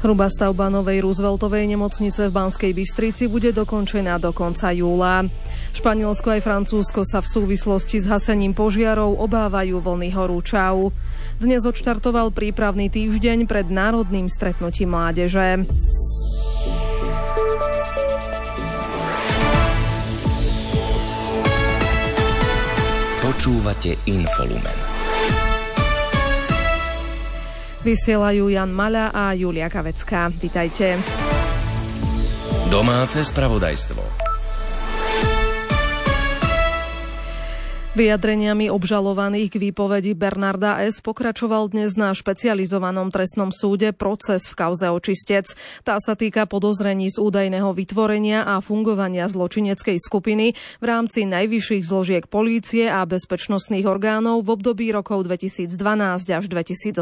Hrubá stavba novej Rooseveltovej nemocnice v Banskej Bystrici bude dokončená do konca júla. Španielsko aj Francúzsko sa v súvislosti s hasením požiarov obávajú vlny horúčav. Dnes odštartoval prípravný týždeň pred národným stretnutím mládeže. Počúvate Infolumen. Vysielajú Jan Maľa a Julia Kavecká. Vitajte. Domáce spravodajstvo. Vyjadreniami obžalovaných k výpovedi Bernarda S. pokračoval dnes na špecializovanom trestnom súde proces v kauze Očistec. Tá sa týka podozrení z údajného vytvorenia a fungovania zločineckej skupiny v rámci najvyšších zložiek polície a bezpečnostných orgánov v období rokov 2012 až 2018.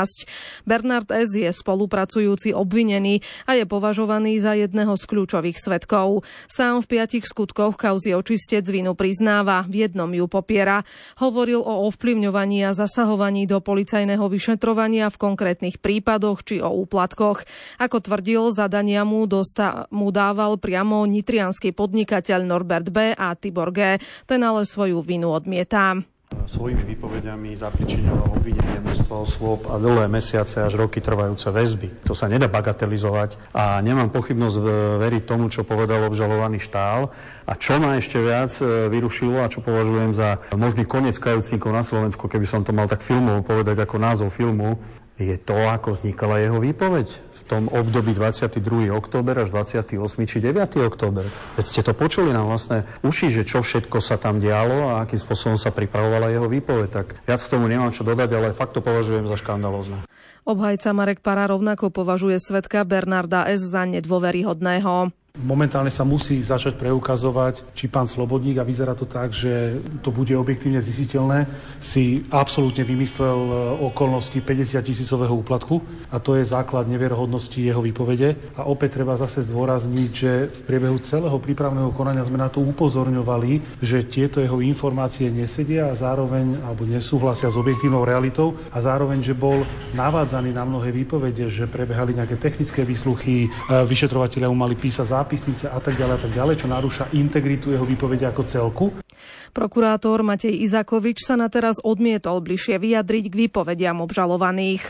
Bernard S. je spolupracujúci obvinený a je považovaný za jedného z kľúčových svedkov. Sám v 5 skutkoch kauzy Očistec vinu priznáva, v jednom ju popiera. Hovoril o ovplyvňovaní a zasahovaní do policajného vyšetrovania v konkrétnych prípadoch či o úplatkoch. Ako tvrdil, zadania mu dával priamo nitriansky podnikateľ Norbert B. a Tibor G. Ten ale svoju vinu odmietá. Svojimi výpovediami zapričinilo obvinenie množstva osôb a dlhé mesiace až roky trvajúce väzby. To sa nedá bagatelizovať a nemám pochybnosť veriť tomu, čo povedal obžalovaný Štál. A čo ma ešte viac vyrušilo a čo považujem za možný koniec kajúcnikov na Slovensku, keby som to mal tak filmovo povedať ako názov filmu, je to, ako vznikala jeho výpoveď v tom období 22. október až 28. či 9. október. Veď ste to počuli na vlastné uši, že čo všetko sa tam dialo a akým spôsobom sa pripravovala jeho výpoveď. Tak viac k tomu nemám čo dodať, ale fakt to považujem za škandalózne. Obhajca Marek Para rovnako považuje svedka Bernarda S. za nedôveryhodného. Momentálne sa musí začať preukazovať, či pán Slobodník, a vyzerá to tak, že to bude objektívne zistiteľné, si absolútne vymyslel okolnosti 50-tisícového úplatku a to je základ nevierohodnosti jeho výpovede. A opäť treba zase zdôrazniť, že v priebehu celého prípravného konania sme na to upozorňovali, že tieto jeho informácie nesedia a zároveň alebo nesúhlasia s objektívnou realitou a zároveň, že bol navádzaný na mnohé výpovede, že prebehali nejaké technické výsluchy, vyšetrovatelia mu mali písať zápisnice a tak ďalej, čo narúša integritu jeho výpovede ako celku. Prokurátor Matej Izakovič sa na teraz odmietol bližšie vyjadriť k výpovediam obžalovaných.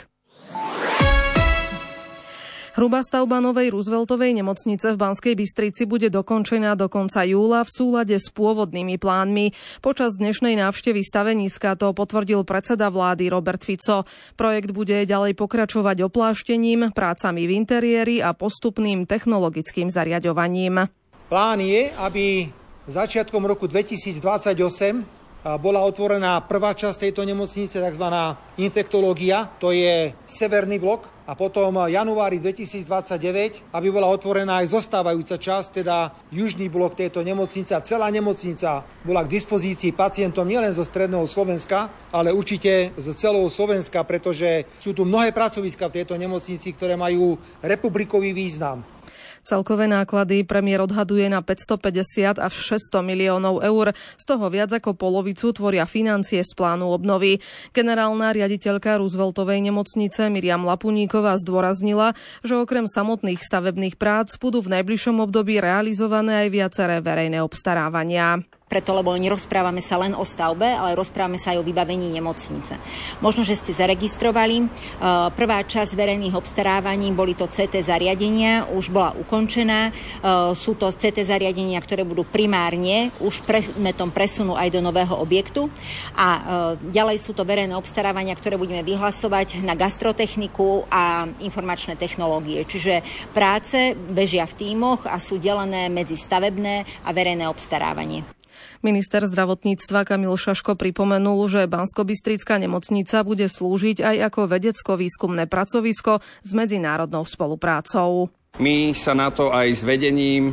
Hrubá stavba novej Rooseveltovej nemocnice v Banskej Bystrici bude dokončená do konca júla v súlade s pôvodnými plánmi. Počas dnešnej návštevy staveniska to potvrdil predseda vlády Robert Fico. Projekt bude ďalej pokračovať opláštením, prácami v interiéri a postupným technologickým zariaďovaním. Plán je, aby začiatkom roku 2028 bola otvorená prvá časť tejto nemocnice, tzv. Infektológia, to je severný blok, a potom v januári 2029, aby bola otvorená aj zostávajúca časť, teda južný blok tejto nemocnice. A celá nemocnica bola k dispozícii pacientom nielen zo stredného Slovenska, ale určite z celého Slovenska, pretože sú tu mnohé pracoviská v tejto nemocnici, ktoré majú republikový význam. Celkové náklady premiér odhaduje na 550 až 600 miliónov eur. Z toho viac ako polovicu tvoria financie z plánu obnovy. Generálna riaditeľka Rooseveltovej nemocnice Miriam Lapuníková zdôraznila, že okrem samotných stavebných prác budú v najbližšom období realizované aj viaceré verejné obstarávania. Preto, lebo nerozprávame sa len o stavbe, ale rozprávame sa aj o vybavení nemocnice. Možno, že ste zaregistrovali, prvá časť verejných obstarávaní boli to CT zariadenia, už bola ukončená. Sú to CT zariadenia, ktoré budú primárne už predmetom presunu aj do nového objektu. A ďalej sú to verejné obstarávania, ktoré budeme vyhlasovať na gastrotechniku a informačné technológie. Čiže práce bežia v tímoch a sú delené medzi stavebné a verejné obstarávanie. Minister zdravotníctva Kamil Šaško pripomenul, že Banskobystrická nemocnica bude slúžiť aj ako vedecko-výskumné pracovisko s medzinárodnou spoluprácou. My sa na to aj s vedením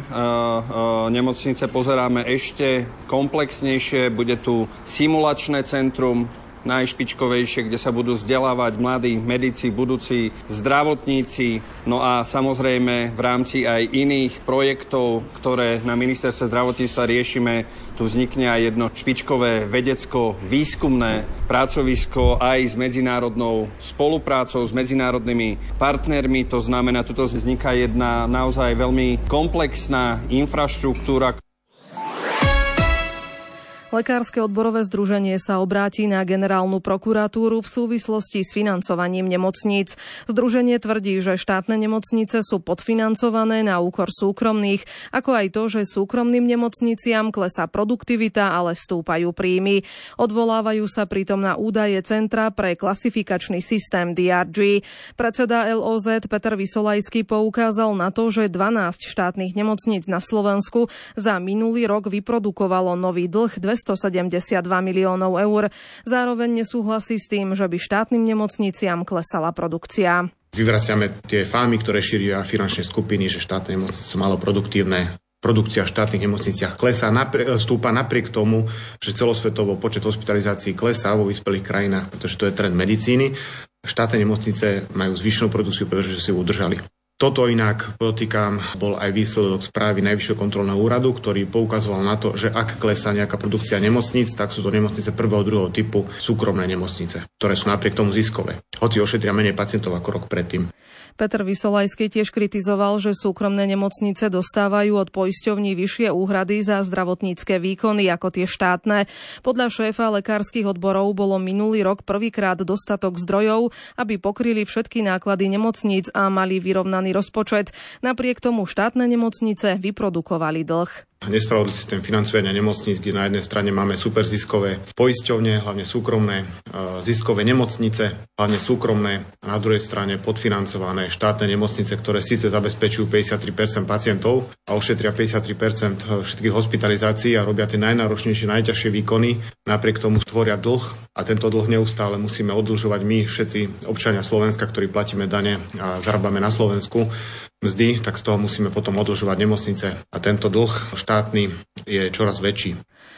nemocnice pozeráme ešte komplexnejšie. Bude tu simulačné centrum, najšpičkovejšie, kde sa budú vzdelávať mladí medici, budúci zdravotníci, no a samozrejme v rámci aj iných projektov, ktoré na ministerstve zdravotníctva riešime, tu vznikne aj jedno špičkové vedecko-výskumné pracovisko aj s medzinárodnou spoluprácou, s medzinárodnými partnermi. To znamená, tuto vzniká jedna naozaj veľmi komplexná infraštruktúra. Lekárske odborové združenie sa obráti na generálnu prokuratúru v súvislosti s financovaním nemocníc. Združenie tvrdí, že štátne nemocnice sú podfinancované na úkor súkromných, ako aj to, že súkromným nemocniciam klesá produktivita, ale stúpajú príjmy. Odvolávajú sa pritom na údaje Centra pre klasifikačný systém DRG. Predseda LOZ Peter Vysolajský poukázal na to, že 12 štátnych nemocníc na Slovensku za minulý rok vyprodukovalo nový dlh 272 miliónov eur. Zároveň nesúhlasí s tým, že by štátnym nemocniciam klesala produkcia. Vyvraciame tie fámy, ktoré šíria finančné skupiny, že štátne nemocnice sú málo produktívne. Produkcia v štátnych nemocniciach stúpa napriek tomu, že celosvetovo počet hospitalizácií klesá vo vyspelých krajinách, pretože to je trend medicíny. Štátne nemocnice majú zvyšnú produkciu, pretože si ju udržali. Toto inak, podotýkam, bol aj výsledok správy Najvyššieho kontrolného úradu, ktorý poukazoval na to, že ak klesá nejaká produkcia nemocníc, tak sú to nemocnice prvého, druhého typu súkromné nemocnice, ktoré sú napriek tomu ziskové, hoci ošetria menej pacientov ako rok predtým. Peter Vysolajský tiež kritizoval, že súkromné nemocnice dostávajú od poisťovní vyššie úhrady za zdravotnícke výkony ako tie štátne. Podľa šéfa lekárskych odborov bolo minulý rok prvýkrát dostatok zdrojov, aby pokryli všetky náklady nemocníc a mali vyrovnaný rozpočet. Napriek tomu štátne nemocnice vyprodukovali dlh. Nespravodlivý systém financovania nemocníc, kde na jednej strane máme superziskové poisťovne, hlavne súkromné, ziskové nemocnice, hlavne súkromné, a na druhej strane podfinancované štátne nemocnice, ktoré síce zabezpečujú 53% pacientov a ošetria 53% všetkých hospitalizácií a robia tie najnáročnejšie, najťažšie výkony, napriek tomu tvoria dlh a tento dlh neustále musíme oddlžovať my, všetci občania Slovenska, ktorí platíme dane a zarábame na Slovensku mzdy, tak z toho musíme potom oddlžovať nemocnice a tento dlh štátny je čoraz väčší.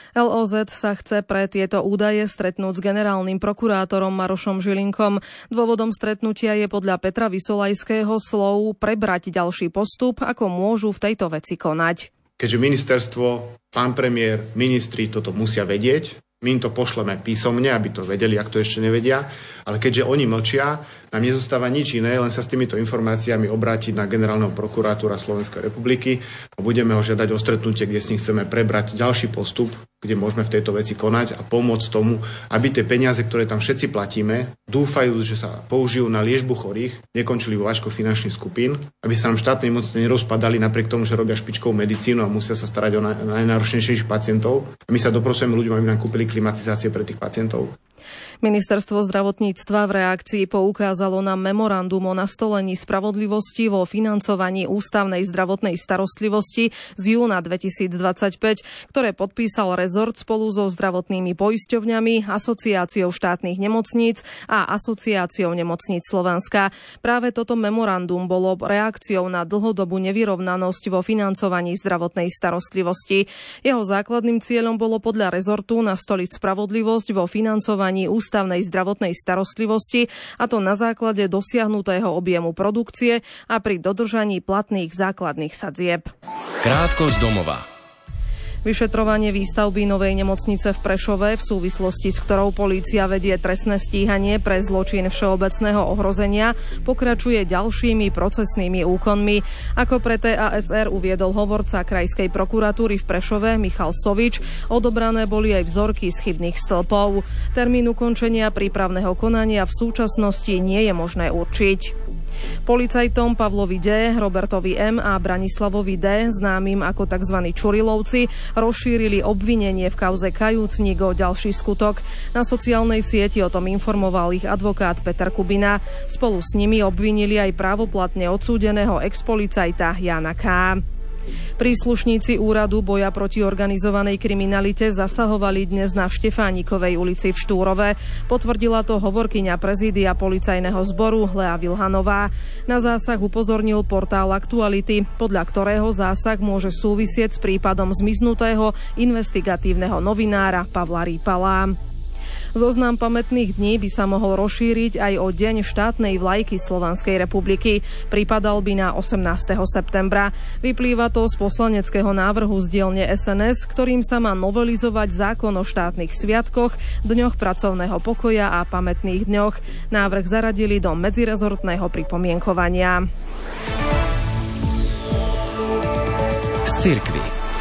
LOZ sa chce pre tieto údaje stretnúť s generálnym prokurátorom Marošom Žilinkom. Dôvodom stretnutia je podľa Petra Vysolajského slov prebrať ďalší postup, ako môžu v tejto veci konať. Keďže ministerstvo, pán premiér, ministri toto musia vedieť, my im to pošleme písomne, aby to vedeli, ak to ešte nevedia, ale keďže oni mlčia, nám nezostáva nič iné, len sa s týmito informáciami obrátiť na generálneho prokurátora Slovenskej republiky a budeme ho žiadať o stretnutie, kde s ním chceme prebrať ďalší postup, kde môžeme v tejto veci konať a pomôcť tomu, aby tie peniaze, ktoré tam všetci platíme, dúfajúc, že sa použijú na liečbu chorých, nekončili vo váškoch finančných skupín, aby sa nám štátne nemocnice nerozpadali napriek tomu, že robia špičkovú medicínu a musia sa starať o najnáročnejších pacientov. A my sa doprosujeme ľuďom, aby nám kúpili klimatizácie pre tých pacientov. Ministerstvo zdravotníctva v reakcii poukázalo na memorandum o nastolení spravodlivosti vo financovaní ústavnej zdravotnej starostlivosti z júna 2025, ktoré podpísal rezort spolu so zdravotnými poisťovňami, Asociáciou štátnych nemocníc a Asociáciou nemocníc Slovenska. Práve toto memorandum bolo reakciou na dlhodobú nevyrovnanosť vo financovaní zdravotnej starostlivosti. Jeho základným cieľom bolo podľa rezortu nastoliť spravodlivosť vo financovaní ústavnej zdravotnej starostlivosti, a to na základe dosiahnutého objemu produkcie a pri dodržaní platných základných sadzieb. Krátko z domova. Vyšetrovanie výstavby novej nemocnice v Prešove, v súvislosti s ktorou polícia vedie trestné stíhanie pre zločin všeobecného ohrozenia, pokračuje ďalšími procesnými úkonmi. Ako pre TASR uviedol hovorca Krajskej prokuratúry v Prešove Michal Sovič, odobrané boli aj vzorky z chybných stĺpov. Termín ukončenia prípravného konania v súčasnosti nie je možné určiť. Policajtom Pavlovi D., Robertovi M. a Branislavovi D., známym ako tzv. Čurilovci, rozšírili obvinenie v kauze Kajúcnik o ďalší skutok. Na sociálnej sieti o tom informoval ich advokát Peter Kubina. Spolu s nimi obvinili aj právoplatne odsúdeného expolicajta Jána K. Príslušníci úradu boja proti organizovanej kriminalite zasahovali dnes na Štefánikovej ulici v Štúrove. Potvrdila to hovorkyňa prezídia policajného zboru Lea Vilhanová. Na zásah upozornil portál Aktuality, podľa ktorého zásah môže súvisieť s prípadom zmiznutého investigatívneho novinára Pavla Rýpala. Zoznam pamätných dní by sa mohol rozšíriť aj o deň štátnej vlajky Slovenskej republiky. Pripadal by na 18. septembra. Vyplýva to z poslaneckého návrhu z dielne SNS, ktorým sa má novelizovať zákon o štátnych sviatkoch, dňoch pracovného pokoja a pamätných dňoch. Návrh zaradili do medzirezortného pripomienkovania. Z cirkvi.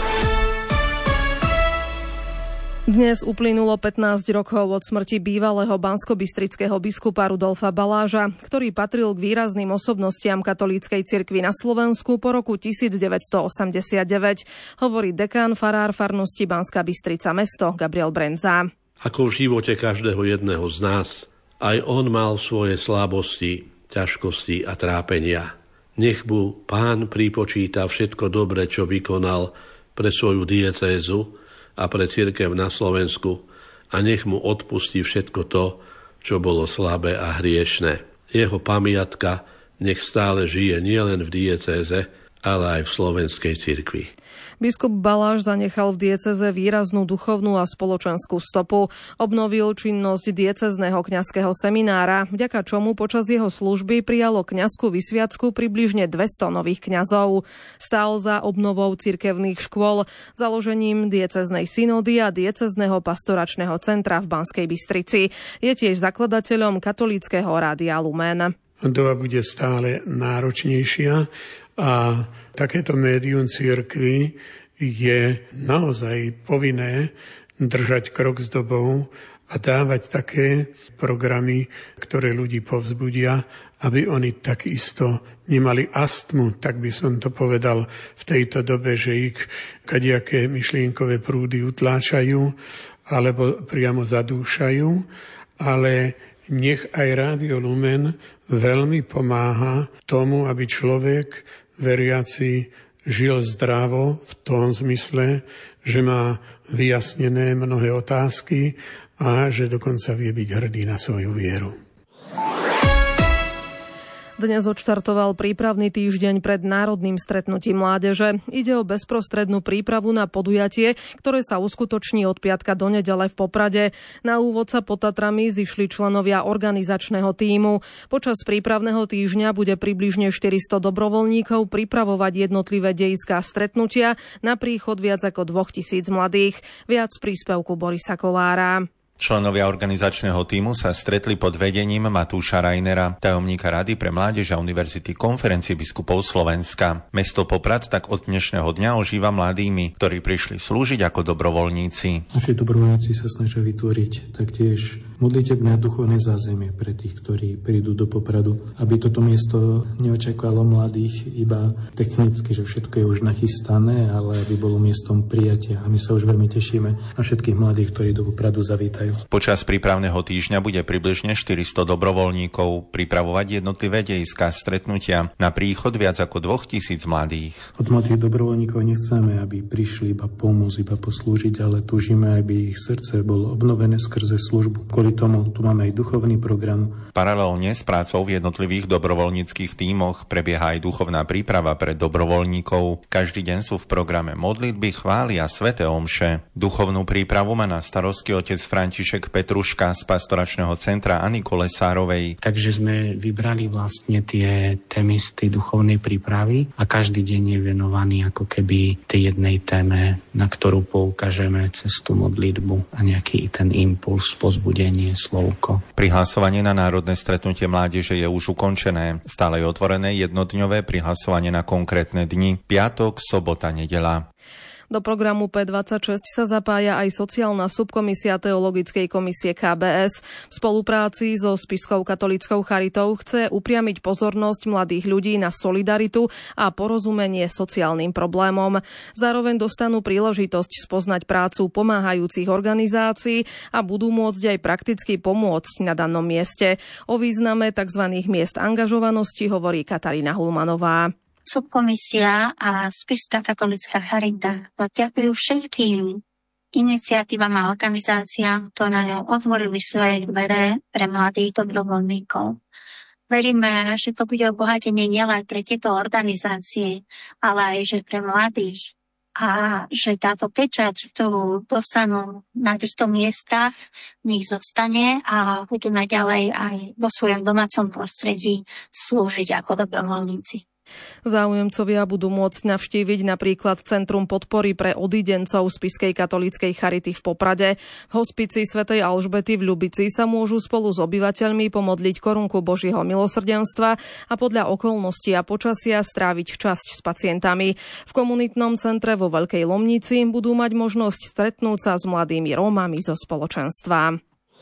Dnes uplynulo 15 rokov od smrti bývalého banskobystrického biskupa Rudolfa Baláža, ktorý patril k výrazným osobnostiam katolíckej cirkvi na Slovensku po roku 1989, hovorí dekán farár farnosti Banská Bystrica mesto Gabriel Brendza. Ako v živote každého jedného z nás, aj on mal svoje slabosti, ťažkosti a trápenia. Nech mu Pán pripočíta všetko dobre, čo vykonal pre svoju diecézu a pre cirkev na Slovensku a nech mu odpustí všetko to, čo bolo slabé a hriešne. Jeho pamiatka nech stále žije nielen v diecéze, ale aj v slovenskej cirkvi. Biskup Baláž zanechal v dieceze výraznú duchovnú a spoločenskú stopu. Obnovil činnosť diecezného kňazského seminára, vďaka čomu počas jeho služby prijalo kňazskú vysviacku približne 200 nových kňazov. Stál za obnovou cirkevných škôl, založením dieceznej synody a diecezného pastoračného centra v Banskej Bystrici. Je tiež zakladateľom katolíckeho rádia Lumen. Doba bude stále náročnejšia a takéto médium cirkvi je naozaj povinné držať krok s dobou a dávať také programy, ktoré ľudí povzbudia, aby oni takisto nemali astmu, tak by som to povedal v tejto dobe, že ich kadejaké myšlienkové prúdy utláčajú alebo priamo zadúšajú, ale nech aj Rádio Lumen veľmi pomáha tomu, aby človek veriaci žil zdravo v tom zmysle, že má vyjasnené mnohé otázky a že dokonca vie byť hrdý na svoju vieru. Dnes odštartoval prípravný týždeň pred národným stretnutím mládeže. Ide o bezprostrednú prípravu na podujatie, ktoré sa uskutoční od piatka do nedele v Poprade. Na úvod sa pod Tatrami zišli členovia organizačného tímu. Počas prípravného týždňa bude približne 400 dobrovoľníkov pripravovať jednotlivé dejiská stretnutia na príchod viac ako 2000 mladých. Viac príspevku Borisa Kolára. Členovia organizačného tímu sa stretli pod vedením Matúša Rajnera, tajomníka Rady pre mládež a Univerzity Konferencie biskupov Slovenska. Mesto Poprad tak od dnešného dňa ožíva mladými, ktorí prišli slúžiť ako dobrovoľníci. Naši dobrovoľníci sa snažia vytvoriť taktiež modlitebné a duchovné zázemie pre tých, ktorí prídu do Popradu, aby toto miesto neočakávalo mladých iba technicky, že všetko je už nachystané, ale aby bolo miestom prijatia. A my sa už veľmi tešíme na všetkých mladých, ktorí do Popradu zavítajú. Počas prípravného týždňa bude približne 400 dobrovoľníkov pripravovať jednotlivé dejiská stretnutia na príchod viac ako 2000 mladých. Od mladých dobrovoľníkov nechceme, aby prišli iba pomôcť, iba poslúžiť, ale túžime, aby ich srdce bolo obnovené skrze službu. Kvôli tomu tu máme aj duchovný program. Paralelne s prácou v jednotlivých dobrovoľníckych tímoch prebieha aj duchovná príprava pre dobrovoľníkov. Každý deň sú v programe modlitby, chvály a sväté omše. Duchovnú prípravu má na starosti otec František Petruška z pastoračného centra Anny Kolesárovej. Takže sme vybrali vlastne tie témy z tej duchovnej prípravy a každý deň je venovaný ako keby tej jednej téme, na ktorú poukážeme cez tú modlitbu a nejaký ten impuls, pozbudenie, slovko. Prihlasovanie na národné stretnutie mládeže je už ukončené. Stále je otvorené jednodňové prihlasovanie na konkrétne dni, piatok, sobota, nedeľa. Do programu P26 sa zapája aj sociálna subkomisia Teologickej komisie KBS. V spolupráci so Spišskou katolíckou charitou chce upriamiť pozornosť mladých ľudí na solidaritu a porozumenie sociálnym problémom. Zároveň dostanú príležitosť spoznať prácu pomáhajúcich organizácií a budú môcť aj prakticky pomôcť na danom mieste. O význame tzv. Miest angažovanosti hovorí Katarína Hulmanová. Subkomisia a Spišská katolícka charita ďakujú všetkým iniciatívam a organizáciám, ktoré otvorili svoje dvere pre mladých dobrovoľníkov. Veríme, že to bude obohatenie nielen pre tieto organizácie, ale aj že pre mladých, a že táto pečať, ktorú dostanú na týchto miestach, v nich zostane a budú naďalej aj vo svojom domácom prostredí slúžiť ako dobrovoľníci. Záujemcovia budú môcť navštíviť napríklad Centrum podpory pre odídencov Spišskej katolíckej charity v Poprade. V hospici svätej Alžbety v Ľubici sa môžu spolu s obyvateľmi pomodliť korunku Božieho milosrdenstva a podľa okolností a počasia stráviť časť s pacientami. V komunitnom centre vo Veľkej Lomnici budú mať možnosť stretnúť sa s mladými Rómami zo spoločenstva.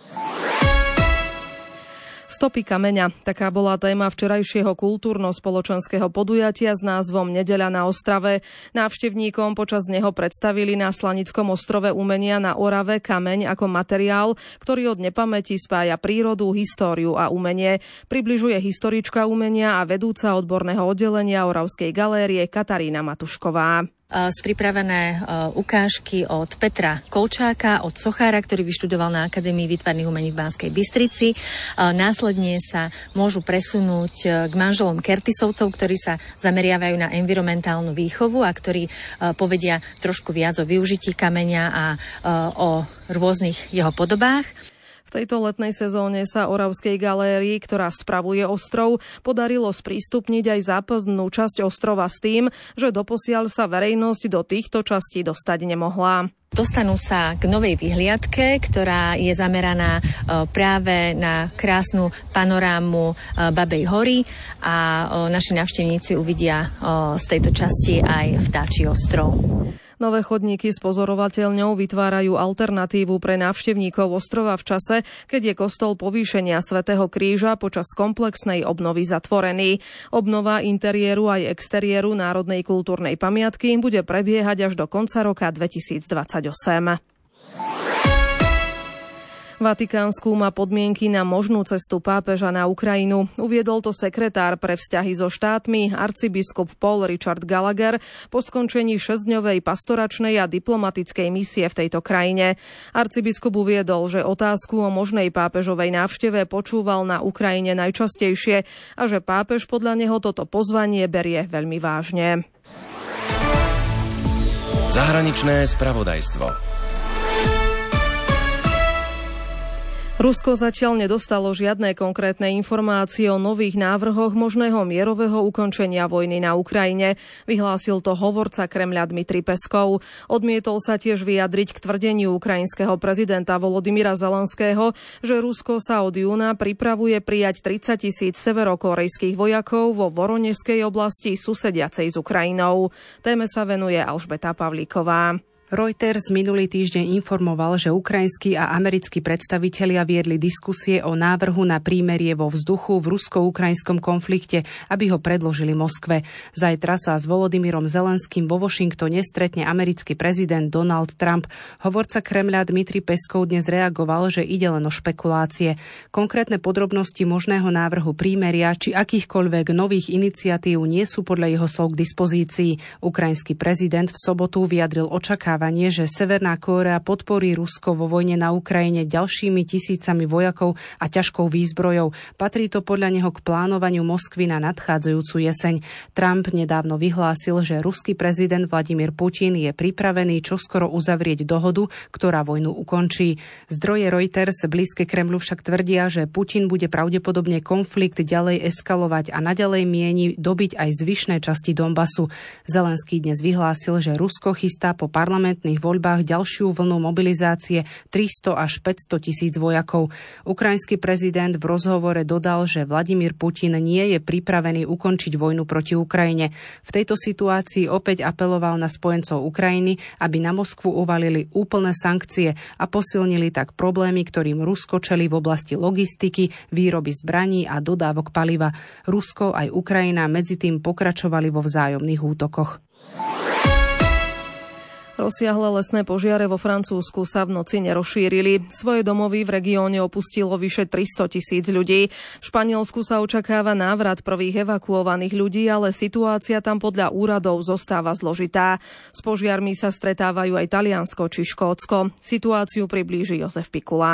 Stopy kameňa. Taká bola téma včerajšieho kultúrno-spoločenského podujatia s názvom Nedeľa na Ostrave. Návštevníkom počas neho predstavili na Slanickom ostrove umenia na Orave kameň ako materiál, ktorý od nepamäti spája prírodu, históriu a umenie. Približuje historička umenia a vedúca odborného oddelenia Oravskej galérie Katarína Matušková. Pripravené ukážky od Petra Kolčáka, od sochára, ktorý vyštudoval na Akadémii výtvarných umení v Banskej Bystrici. Následne sa môžu presunúť k manželom Kertisovcov, ktorí sa zameriavajú na environmentálnu výchovu a ktorí povedia trošku viac o využití kameňa a o rôznych jeho podobách. V tejto letnej sezóne sa Oravskej galérii, ktorá spravuje ostrov, podarilo sprístupniť aj západnú časť ostrova s tým, že doposiaľ sa verejnosť do týchto častí dostať nemohla. Dostanú sa k novej vyhliadke, ktorá je zameraná práve na krásnu panorámu Babej hory a naši návštevníci uvidia z tejto časti aj Vtáčí ostrov. Nové chodníky s pozorovateľňou vytvárajú alternatívu pre návštevníkov ostrova v čase, keď je kostol povýšenia Svätého Kríža počas komplexnej obnovy zatvorený. Obnova interiéru aj exteriéru Národnej kultúrnej pamiatky bude prebiehať až do konca roka 2028. Vatikán skúma podmienky na možnú cestu pápeža na Ukrajinu. Uviedol to sekretár pre vzťahy so štátmi, arcibiskup Paul Richard Gallagher, po skončení 6-dňovej pastoračnej a diplomatickej misie v tejto krajine. Arcibiskup uviedol, že otázku o možnej pápežovej návšteve počúval na Ukrajine najčastejšie a že pápež podľa neho toto pozvanie berie veľmi vážne. Zahraničné spravodajstvo. Rusko zatiaľ nedostalo žiadne konkrétne informácie o nových návrhoch možného mierového ukončenia vojny na Ukrajine. Vyhlásil to hovorca Kremľa Dmitrij Peskov. Odmietol sa tiež vyjadriť k tvrdeniu ukrajinského prezidenta Volodymyra Zelenského, že Rusko sa od júna pripravuje prijať 30 000 severokorejských vojakov vo Voronežskej oblasti susediacej s Ukrajinou. Téme sa venuje Alžbeta Pavlíková. Reuters minulý týždeň informoval, že ukrajinskí a americkí predstavitelia viedli diskusie o návrhu na prímerie vo vzduchu v rusko-ukrajinskom konflikte, aby ho predložili Moskve. Zajtra sa s Volodymyrom Zelenským vo Washingtone stretne americký prezident Donald Trump. Hovorca Kremľa Dmitrij Peskov dnes reagoval, že ide len o špekulácie. Konkrétne podrobnosti možného návrhu prímeria či akýchkoľvek nových iniciatív nie sú podľa jeho slov k dispozícii. Ukrajinský prezident v sobotu vyjadril očakávanie, že Severná Kórea podporí Rusko vo vojne na Ukrajine ďalšími tisícami vojakov a ťažkou výzbrojou. Patrí to podľa neho k plánovaniu Moskvy na nadchádzajúcu jeseň. Trump nedávno vyhlásil, že ruský prezident Vladimír Putin je pripravený čoskoro uzavrieť dohodu, ktorá vojnu ukončí. Zdroje Reuters blízke Kremľu však tvrdia, že Putin bude pravdepodobne konflikt ďalej eskalovať a naďalej mieni dobiť aj zvyšné časti Donbasu. Zelenský dnes vyhlásil, že Rusko chystá po parlamentných voľbách ďalšiu vlnu mobilizácie 300 až 500 tisíc vojakov. Ukrajinský prezident v rozhovore dodal, že Vladimír Putin nie je pripravený ukončiť vojnu proti Ukrajine. V tejto situácii opäť apeloval na spojencov Ukrajiny, aby na Moskvu uvalili úplné sankcie a posilnili tak problémy, ktorým Rusko čelí v oblasti logistiky, výroby zbraní a dodávok paliva. Rusko aj Ukrajina medzitým pokračovali vo vzájomných útokoch. Rozsiahle lesné požiare vo Francúzsku sa v noci nerozšírili. Svoje domovy v regióne opustilo vyše 300 000 ľudí. V Španielsku sa očakáva návrat prvých evakuovaných ľudí, ale situácia tam podľa úradov zostáva zložitá. S požiarmi sa stretávajú aj Taliansko či Škótsko. Situáciu priblíži Jozef Pikula.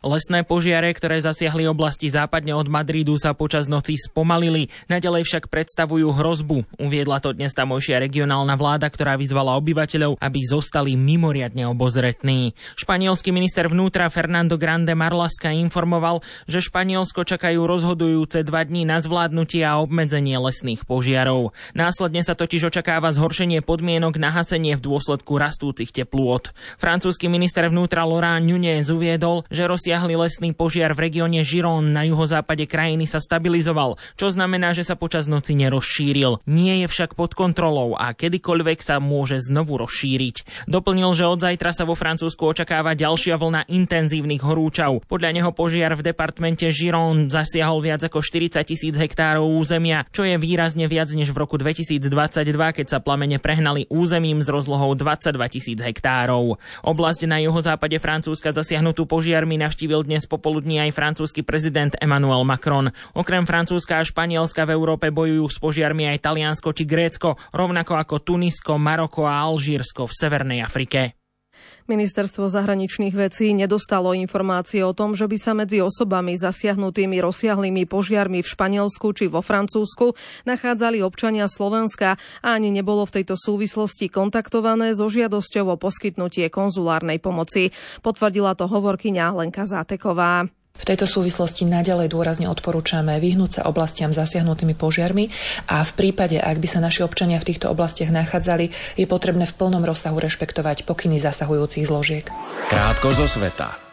Lesné požiare, ktoré zasiahli oblasti západne od Madridu, sa počas noci spomalili, naďalej však predstavujú hrozbu. Uviedla to dnes tamojšia regionálna vláda, ktorá vyzvala obyvateľov, aby zostali mimoriadne obozretní. Španielský minister vnútra Fernando Grande Marlaska informoval, že Španielsko čakajú rozhodujúce 2 dní na zvládnutie a obmedzenie lesných požiarov. Následne sa totiž očakáva zhoršenie podmienok na hasenie v dôsledku rastúcich teplôt. Francúzsky minister vnútra Laurent Nunez uviedol, že rozsiahly lesný požiar v regióne Giron na juhozápade krajiny sa stabilizoval, čo znamená, že sa počas noci nerozšíril. Nie je však pod kontrolou a kedykoľvek sa môže znovu rozšíriť. Doplnil, že od zajtra sa vo Francúzsku očakáva ďalšia vlna intenzívnych horúčav. Podľa neho požiar v departmente Giron zasiahol viac ako 40 000 hektárov územia, čo je výrazne viac než v roku 2022, keď sa plamene prehnali územím s rozlohou 22 000 hektárov. Oblasť na juhozápade Francúzska zasiahnutú požiarmi navštívil dnes popoludní aj francúzsky prezident Emmanuel Macron. Okrem Francúzska a Španielska v Európe bojujú s požiarmi aj Taliansko či Grécko, rovnako ako Tunisko, Maroko a Alžírsko v severnej Afrike. Ministerstvo zahraničných vecí nedostalo informácie o tom, že by sa medzi osobami zasiahnutými rozsiahlými požiarmi v Španielsku či vo Francúzsku nachádzali občania Slovenska a ani nebolo v tejto súvislosti kontaktované so žiadosťou o poskytnutie konzulárnej pomoci. Potvrdila to hovorkyňa Lenka Záteková. V tejto súvislosti naďalej dôrazne odporúčame vyhnúť sa oblastiam zasiahnutými požiarmi a v prípade, ak by sa naši občania v týchto oblastiach nachádzali, je potrebné v plnom rozsahu rešpektovať pokyny zasahujúcich zložiek. Krátko zo sveta.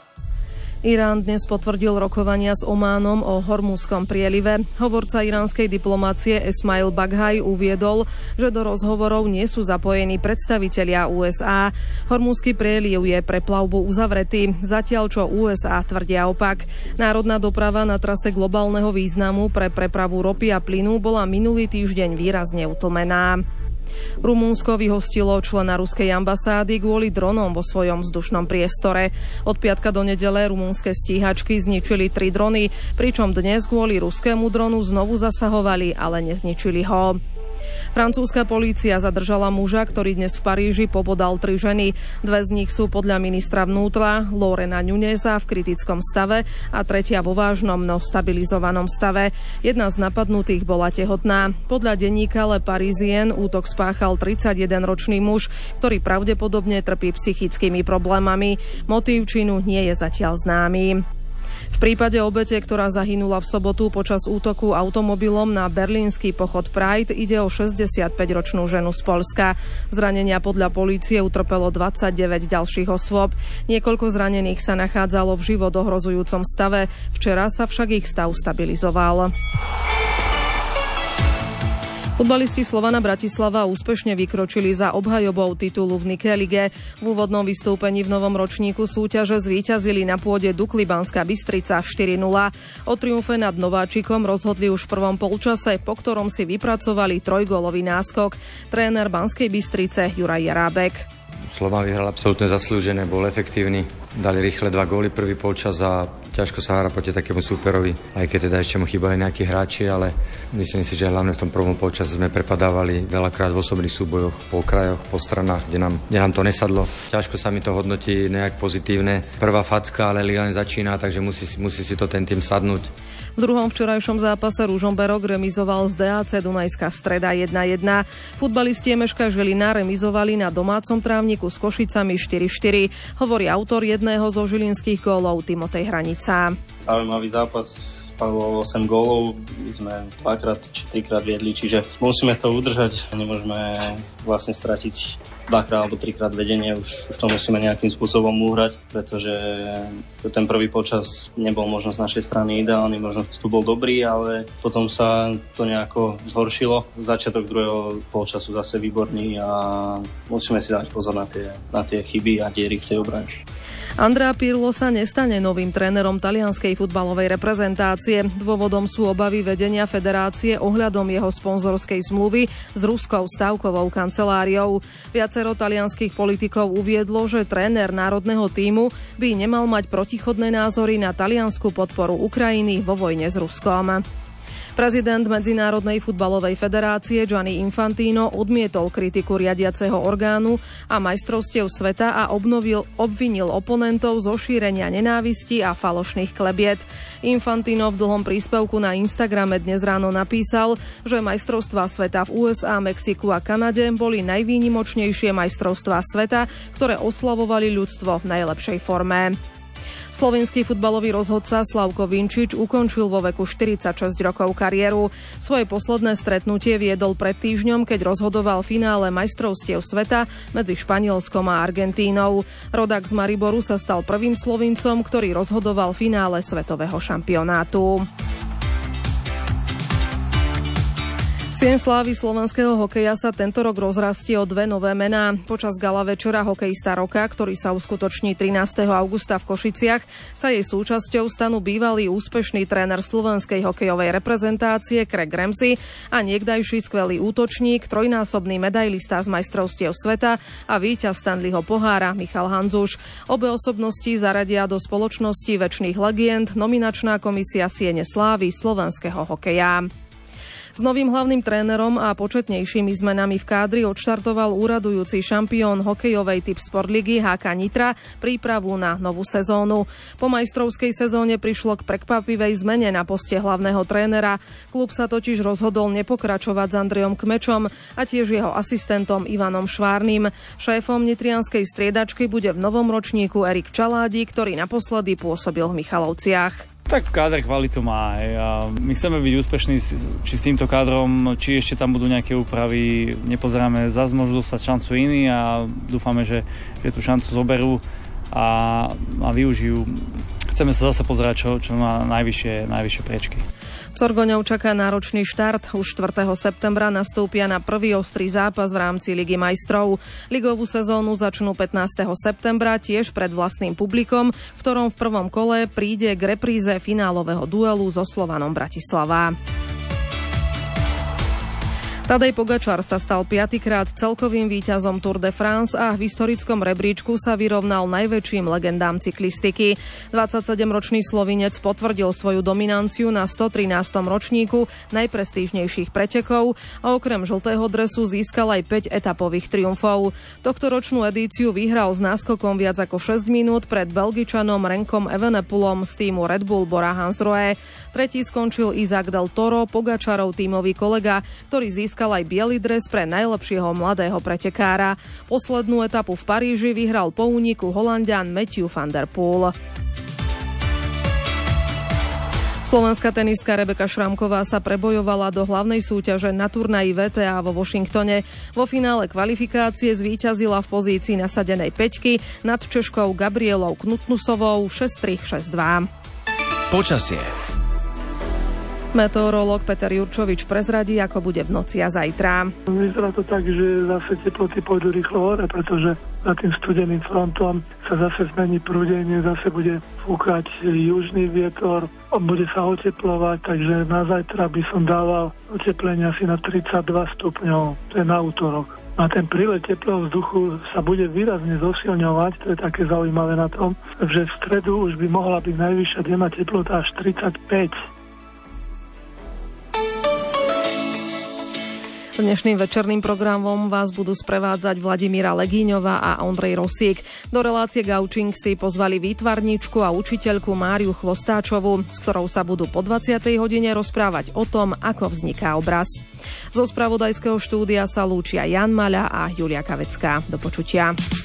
Irán dnes potvrdil rokovania s Ománom o Hormuzskom prielive. Hovorca iránskej diplomácie Esmail Baghaj uviedol, že do rozhovorov nie sú zapojení predstavitelia USA. Hormuzský prieliv je pre plavbu uzavretý, zatiaľ čo USA tvrdia opak. Národná doprava na trase globálneho významu pre prepravu ropy a plynu bola minulý týždeň výrazne utlmená. Rumunsko vyhostilo člena ruskej ambasády kvôli dronom vo svojom vzdušnom priestore. Od piatka do nedele rumunské stíhačky zničili 3 drony, pričom dnes kvôli ruskému dronu znovu zasahovali, ale nezničili ho. Francúzska polícia zadržala muža, ktorý dnes v Paríži pobodal 3 ženy. 2 z nich sú podľa ministra vnútra Laurenta Nuneza v kritickom stave a 3. vo vážnom, no stabilizovanom stave. Jedna z napadnutých bola tehotná. Podľa denníka Le Parisien útok spáchal 31-ročný muž, ktorý pravdepodobne trpí psychickými problémami. Motív činu nie je zatiaľ známy. V prípade obete, ktorá zahynula v sobotu počas útoku automobilom na berlínsky pochod Pride, ide o 65-ročnú ženu z Poľska. Zranenia podľa polície utrpelo 29 ďalších osôb. Niekoľko zranených sa nachádzalo v život ohrozujúcom stave. Včera sa však ich stav stabilizoval. Futbalisti Slovana Bratislava úspešne vykročili za obhajobou titulu v Nike lige. V úvodnom vystúpení v novom ročníku súťaže zvíťazili na pôde Dukly Banská Bystrica 4-0. O triumfe nad Nováčikom rozhodli už v prvom polčase, po ktorom si vypracovali 3-gólový náskok. Tréner Banskej Bystrice Juraj Jarábek. Slovan vyhral absolútne zaslúžené, bol efektívny, dali rýchle 2 góly prvý polčas a ťažko sa hrá proti takému súperovi, aj keď teda ešte mu chýbali nejakí hráči, ale myslím si, že hlavne v tom prvom polčase sme prepadávali veľakrát v osobných súbojoch, po okrajoch, po stranách, kde nám to nesadlo. Ťažko sa mi to hodnotí nejak pozitívne. Prvá facka, ale liga len začína, takže musí si to ten tým sadnúť. V druhom včerajšom zápase Ružomberok remizoval z DAC Dunajská Streda 1-1. Futbalisti Emeška Žilina remizovali na domácom trávniku s Košicami 4-4. Hovorí autor jedného zo žilinských gólov Timotej Hranica. Zaujímavý zápas, spadlo 8 gólov, my sme 2-3 krát viedli, čiže musíme to udržať. Nemôžeme vlastne stratiť 2-krát alebo 3-krát vedenie, už to musíme nejakým spôsobom uhrať, pretože ten prvý počas nebol možno z našej strany ideálny, možno tu bol dobrý, ale potom sa to nejako zhoršilo. Začiatok druhého polčasu zase výborný a musíme si dať pozor na tie chyby a diery v tej obrane. Andrea Pirlo sa nestane novým trénerom talianskej futbalovej reprezentácie. Dôvodom sú obavy vedenia federácie ohľadom jeho sponzorskej zmluvy s ruskou stávkovou kanceláriou. Viacero talianskych politikov uviedlo, že tréner národného tímu by nemal mať protichodné názory na taliansku podporu Ukrajiny vo vojne s Ruskom. Prezident Medzinárodnej futbalovej federácie Gianni Infantino odmietol kritiku riadiaceho orgánu a majstrovstiev sveta a obvinil oponentov zo šírenia nenávisti a falošných klebiet. Infantino v dlhom príspevku na Instagrame dnes ráno napísal, že majstrovstvá sveta v USA, Mexiku a Kanade boli najvýnimočnejšie majstrovstvá sveta, ktoré oslavovali ľudstvo v najlepšej forme. Slovenský futbalový rozhodca Slavko Vinčič ukončil vo veku 46 rokov kariéru. Svoje posledné stretnutie viedol pred týždňom, keď rozhodoval finále majstrovstiev sveta medzi Španielskom a Argentínou. Rodák z Mariboru sa stal prvým Slovincom, ktorý rozhodoval finále svetového šampionátu. Sien slávy slovenského hokeja sa tento rok rozrastie o dve nové mená. Počas gala večera hokejista roka, ktorý sa uskutoční 13. augusta v Košiciach, sa jej súčasťou stanú bývalý úspešný tréner slovenskej hokejovej reprezentácie Craig Ramsey a niekdajší skvelý útočník, trojnásobný medailista z majstrovstiev sveta a víťaz Stanleyho pohára Michal Handzuš. Obe osobnosti zaradia do spoločnosti večných legend nominačná komisia Siene slávy slovenského hokeja. S novým hlavným trénerom a početnejšími zmenami v kádri odštartoval úradujúci šampión hokejovej typ Sportligy HK Nitra prípravu na novú sezónu. Po majstrovskej sezóne prišlo k prekvapivej zmene na poste hlavného trénera. Klub sa totiž rozhodol nepokračovať s Andrejom Kmečom a tiež jeho asistentom Ivanom Švárnym. Šéfom nitrianskej striedačky bude v novom ročníku Erik Čaládi, ktorý naposledy pôsobil v Michalovciach. Tak káder kvalitu má. My chceme byť úspešní či s týmto kádrom, či ešte tam budú nejaké úpravy. Nepozeráme, zase môžu dostať šancu iní a dúfame, že tú šancu zoberú a využijú. Chceme sa zase pozerať, čo má najvyššie priečky. Sorgoňov čaká náročný štart. Už 4. septembra nastúpia na prvý ostrý zápas v rámci Ligy majstrov. Ligovú sezónu začnú 15. septembra tiež pred vlastným publikom, v ktorom v prvom kole príde k repríze finálového duelu so Slovanom Bratislava. Tadej Pogačar sa stal 5-krát celkovým víťazom Tour de France a v historickom rebríčku sa vyrovnal najväčším legendám cyklistiky. 27-ročný Slovinec potvrdil svoju dominanciu na 113. ročníku najprestížnejších pretekov a okrem žltého dresu získal aj 5 etapových triumfov. Tohtoročnú edíciu vyhral s náskokom viac ako 6 minút pred Belgičanom Renkom Evenepoelom z týmu Red Bull Bora Hansgrohe. Tretí skončil Isaac del Toro, Pogačarov tímový kolega, ktorý získal aj biely dres pre najlepšieho mladého pretekára. Poslednú etapu v Paríži vyhral po úniku Holanďan Matthew van der Poel. Slovenská tenistka Rebeka Šramková sa prebojovala do hlavnej súťaže na turnaji WTA vo Washingtone. Vo finále kvalifikácie zvíťazila v pozícii nasadenej päťky nad Češkou Gabrielou Knutnusovou 6-3, 6-2. Počasie. Meteorológ Peter Jurčovič prezradí, ako bude v noci a zajtra. Vyzerá to tak, že zase teploty pôjdu rýchlo hore, pretože za tým studeným frontom sa zase zmení prúdenie, zase bude fúkať južný vietor, bude sa oteplovať, takže na zajtra by som dával oteplenie asi na 32 stupňov, to je na útorok. A ten prílet teplého vzduchu sa bude výrazne zosilňovať, to je také zaujímavé na tom, že v stredu už by mohla byť najvyššia denná teplota až 35. Dnešným večerným programom vás budú sprevádzať Vladimíra Legíňová a Ondrej Rosík. Do relácie Gaučing si pozvali výtvarníčku a učiteľku Máriu Chvostáčovú, s ktorou sa budú po 20. hodine rozprávať o tom, ako vzniká obraz. Zo spravodajského štúdia sa lúčia Jan Maľa a Julia Kavecká. Do počutia.